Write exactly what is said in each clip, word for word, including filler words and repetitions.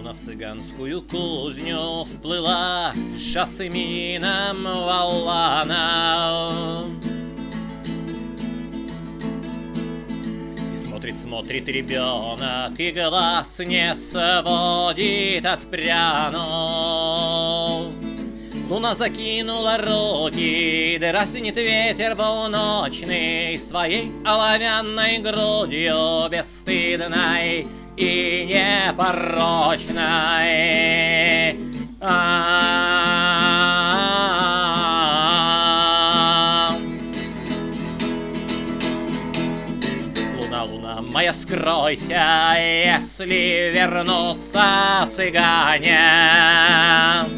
Луна в цыганскую кузню вплыла жасмином валана. И смотрит, смотрит ребенок, и глаз не сводит от прянул. Луна закинула руки, дразнит ветер полночный своей оловянной грудью бесстыдной и непорочной. А-а-а-а. Луна, луна моя, скройся, если вернутся цыгане.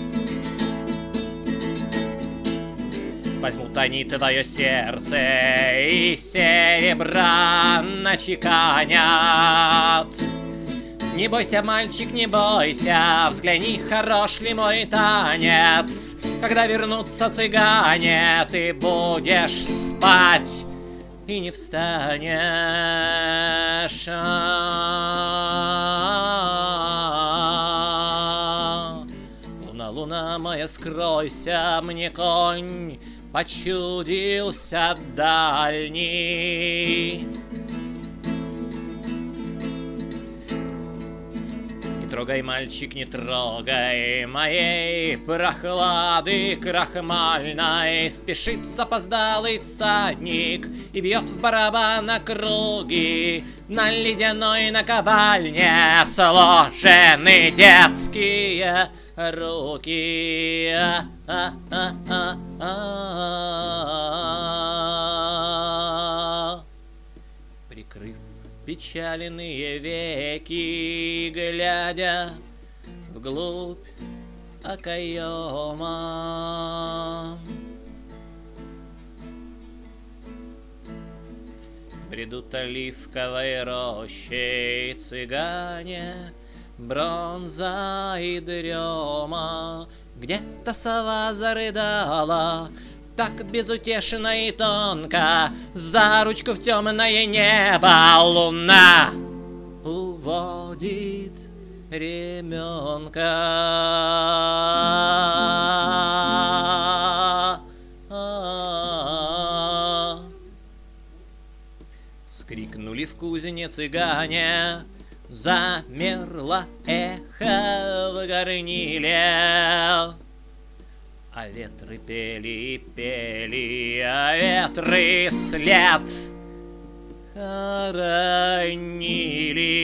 Возьмут они твое сердце и серебра начеканят. Не бойся, мальчик, не бойся, взгляни, хорош ли мой танец. Когда вернутся цыгане, ты будешь спать и не встанешь. Луна, луна моя, скройся, мне конь почудился дальний. Не трогай, мальчик, не трогай моей прохлады крахмальной. Спешит запоздалый всадник и бьет в барабан округи. На ледяной наковальне сложены детские руки. А-а-а-а-а. Прикрыв печаленные веки, глядя вглубь окоема, бредут оливковой рощей цыгане, бронза и дрема. Где-то сова зарыдала, так безутешно и тонко, за ручку в темное небо. Луна уводит ременка. Скрикнули в кузне цыгане, замерло эхо в горниле. А ветры пели и пели, а ветры след хоронили.